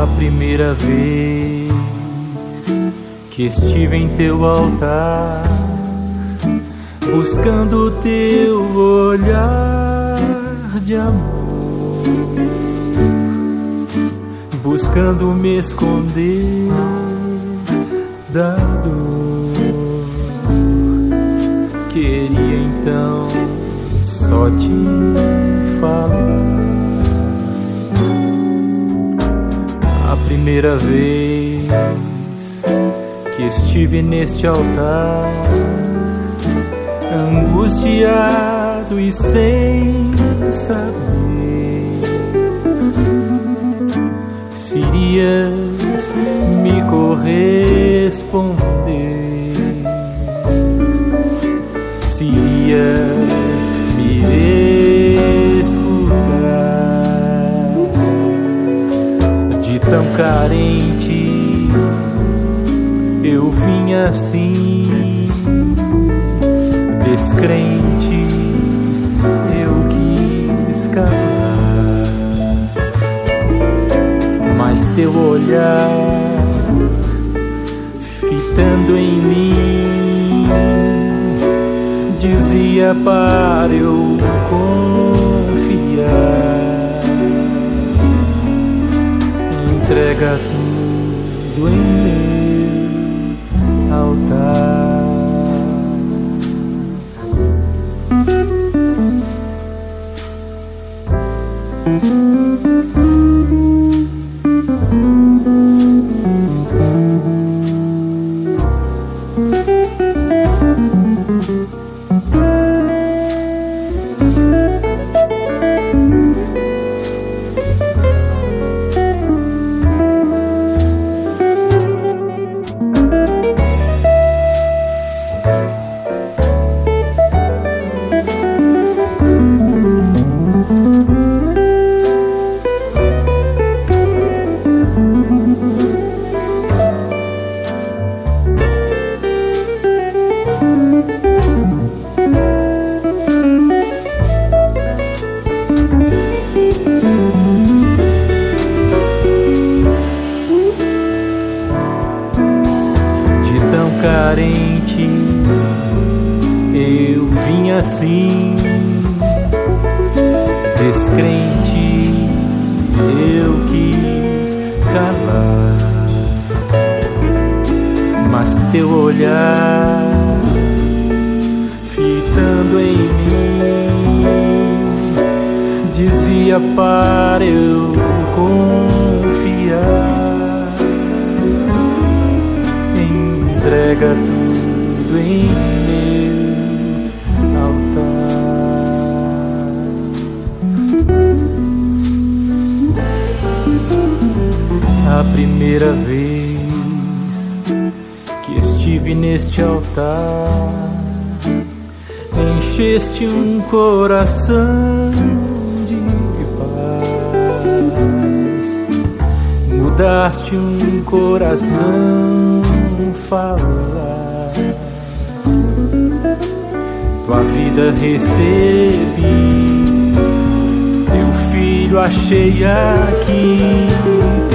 primeira vez que estive em teu altar, buscando teu olhar de amor, buscando me esconder da dor. Queria então só te falar. A primeira vez que estive neste altar, angustiado e sem saber se irias me corresponder, se irias me escutar. De tão carente eu vim assim, descrente eu quis calar, mas teu olhar fitando em mim dizia para eu confiar. Entrega tudo em meu altar. Carente eu vim assim, descrente eu quis calar, mas teu olhar fitando em mim dizia para eu confiar. Entrega tudo em meu altar. A primeira vez que estive neste altar, encheste um coração de paz, mudaste um coração falaz. Tua vida recebi, teu filho achei aqui,